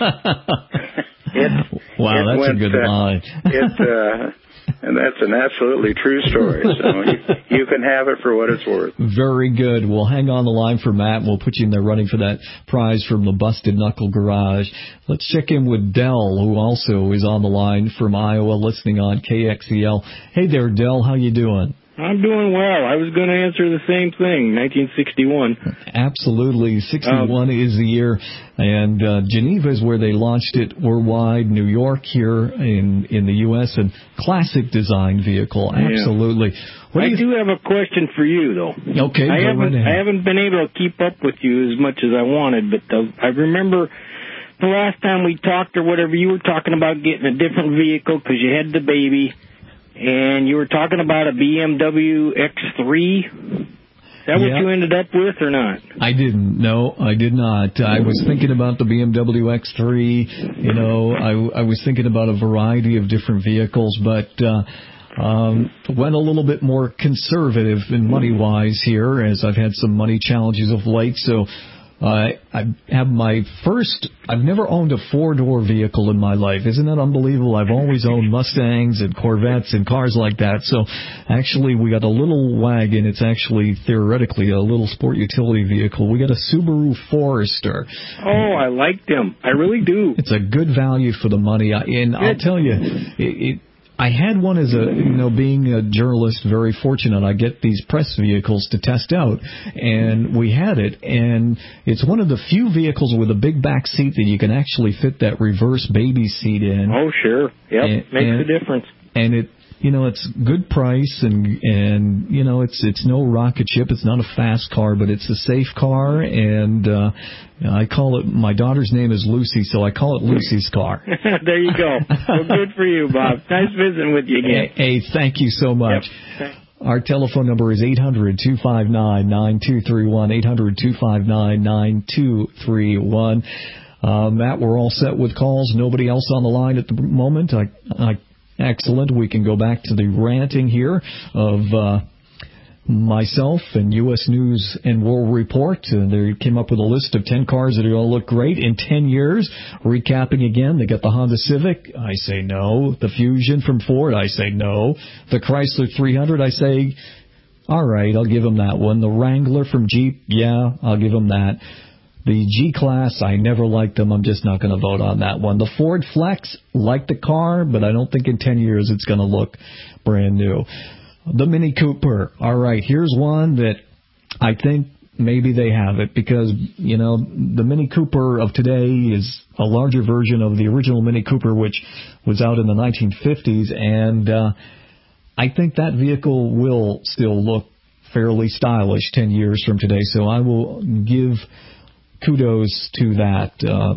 it, wow, it that's went, a good uh, line. it, uh, and that's an absolutely true story. So you, you can have it for what it's worth. Very good. Well, hang on the line for Matt, and we'll put you in there running for that prize from the Busted Knuckle Garage. Let's check in with Dell, who also is on the line from Iowa, listening on K X E L. Hey there, Dell. How you doing? I'm doing well. I was going to answer the same thing, nineteen sixty-one. Absolutely. sixty-one um, is the year, and uh, Geneva is where they launched it worldwide, New York here in, in the U S, and classic design vehicle. Absolutely. Yeah. What do I you... do have a question for you, though. Okay, I go haven't, right ahead. I haven't been able to keep up with you as much as I wanted, but the, I remember the last time we talked or whatever, you were talking about getting a different vehicle because you had the baby. And you were talking about a B M W X three. Is that what yeah. you ended up with or not? I didn't. No, I did not. I was thinking about the B M W X three. You know, I, I was thinking about a variety of different vehicles, but uh, um, went a little bit more conservative in money-wise here, as I've had some money challenges of late. So Uh, I have my first, I've never owned a four-door vehicle in my life. Isn't that unbelievable? I've always owned Mustangs and Corvettes and cars like that. So actually we got a little wagon. It's actually theoretically a little sport utility vehicle. We got a Subaru Forester. Oh, I like them. I really do. It's a good value for the money. And I'll tell you, it, it I had one as a, you know, being a journalist, very fortunate. I get these press vehicles to test out, and we had it, and it's one of the few vehicles with a big back seat that you can actually fit that reverse baby seat in. Oh, sure. Yep, and, makes and, a difference. And it, you know, it's good price, and, and, you know, it's, it's no rocket ship. It's not a fast car, but it's a safe car, and, uh, I call it, my daughter's name is Lucy, so I call it Lucy's car. There you go. Well, good for you, Bob. Nice visiting with you again. Hey, hey thank you so much. Yep. Our telephone number is eight hundred, two five nine, nine two three one, eight hundred, two five nine, nine two three one. Uh, Matt, we're all set with calls. Nobody else on the line at the moment. I, I Excellent. We can go back to the ranting here of uh, myself and U S News and World Report, and they came up with a list of ten cars that are going to look great in ten years. Recapping again, they got the Honda Civic. I say no. The Fusion from Ford. I say no. The Chrysler three hundred. I say, all right, I'll give them that one. The Wrangler from Jeep. Yeah, I'll give them that. The G-Class, I never liked them. I'm just not going to vote on that one. The Ford Flex, like the car, but I don't think in ten years it's going to look brand new. The Mini Cooper. All right, here's one that I think maybe they have it because, you know, the Mini Cooper of today is a larger version of the original Mini Cooper, which was out in the nineteen fifties, and uh, I think that vehicle will still look fairly stylish ten years from today, so I will give kudos to that. Uh,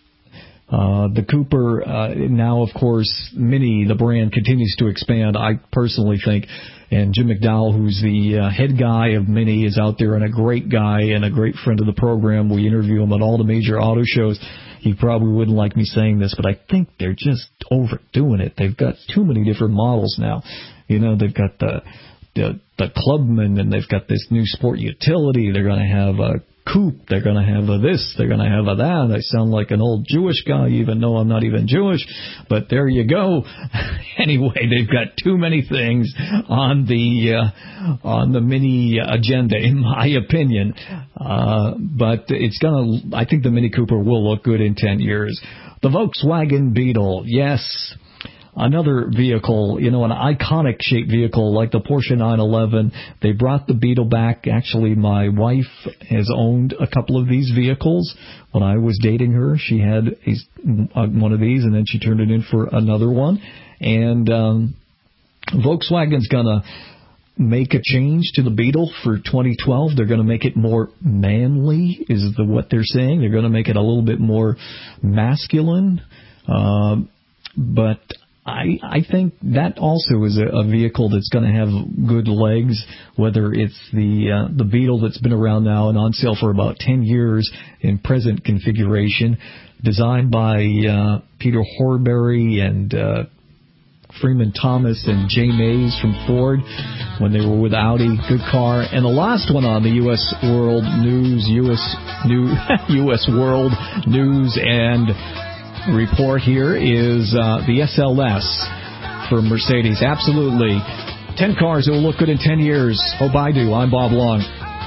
uh, the Cooper, uh, now, of course, Mini, the brand, continues to expand, I personally think. And Jim McDowell, who's the uh, head guy of Mini, is out there and a great guy and a great friend of the program. We interview him at all the major auto shows. He probably wouldn't like me saying this, but I think they're just overdoing it. They've got too many different models now. You know, they've got the the, the Clubman, and they've got this new sport utility. They're going to have a coupe. They're going to have a this. They're going to have a that. I sound like an old Jewish guy, even though I'm not even Jewish. But there you go. Anyway, they've got too many things on the uh, on the Mini agenda, in my opinion. Uh, but it's going to. I think the Mini Cooper will look good in ten years. The Volkswagen Beetle, yes. Another vehicle, you know, an iconic shaped vehicle like the Porsche nine eleven. They brought the Beetle back. Actually, my wife has owned a couple of these vehicles. When I was dating her, she had a, one of these, and then she turned it in for another one. And um, Volkswagen's going to make a change to the Beetle for twenty twelve. They're going to make it more manly, is the what they're saying. They're going to make it a little bit more masculine. Uh, but I, I think that also is a, a vehicle that's going to have good legs, whether it's the uh, the Beetle that's been around now and on sale for about ten years in present configuration, designed by uh, Peter Horbury and uh, Freeman Thomas and Jay Mays from Ford when they were with Audi. Good car. And the last one on the U S World News, U S New, U S World News and Report here is uh, the S L S for Mercedes. Absolutely. Ten cars that will look good in ten years. Hope I do. I'm Bob Long.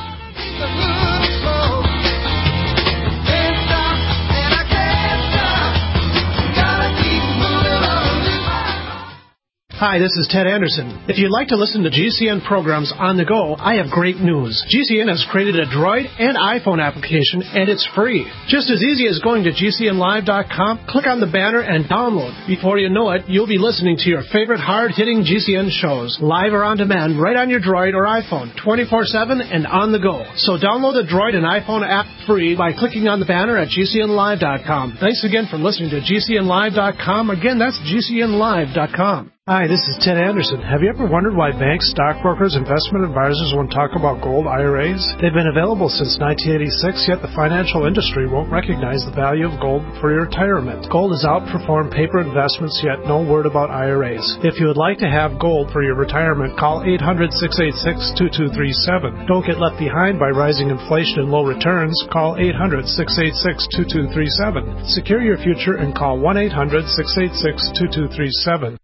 Hi, this is Ted Anderson. If you'd like to listen to G C N programs on the go, I have great news. G C N has created a Droid and iPhone application, and it's free. Just as easy as going to G C N live dot com, click on the banner, and download. Before you know it, you'll be listening to your favorite hard-hitting G C N shows, live or on demand, right on your Droid or iPhone, twenty-four seven and on the go. So download the Droid and iPhone app free by clicking on the banner at G C N live dot com. Thanks again for listening to G C N live dot com. Again, that's G C N live dot com. Hi, this is Ted Anderson. Have you ever wondered why banks, stockbrokers, investment advisors won't talk about gold I R As? They've been available since nineteen eighty-six, yet the financial industry won't recognize the value of gold for your retirement. Gold has outperformed paper investments, yet no word about I R As. If you would like to have gold for your retirement, call eight hundred, six eight six, two two three seven. Don't get left behind by rising inflation and low returns. Call eight hundred, six eight six, two two three seven. Secure your future and call one eight hundred, six eight six, two two three seven.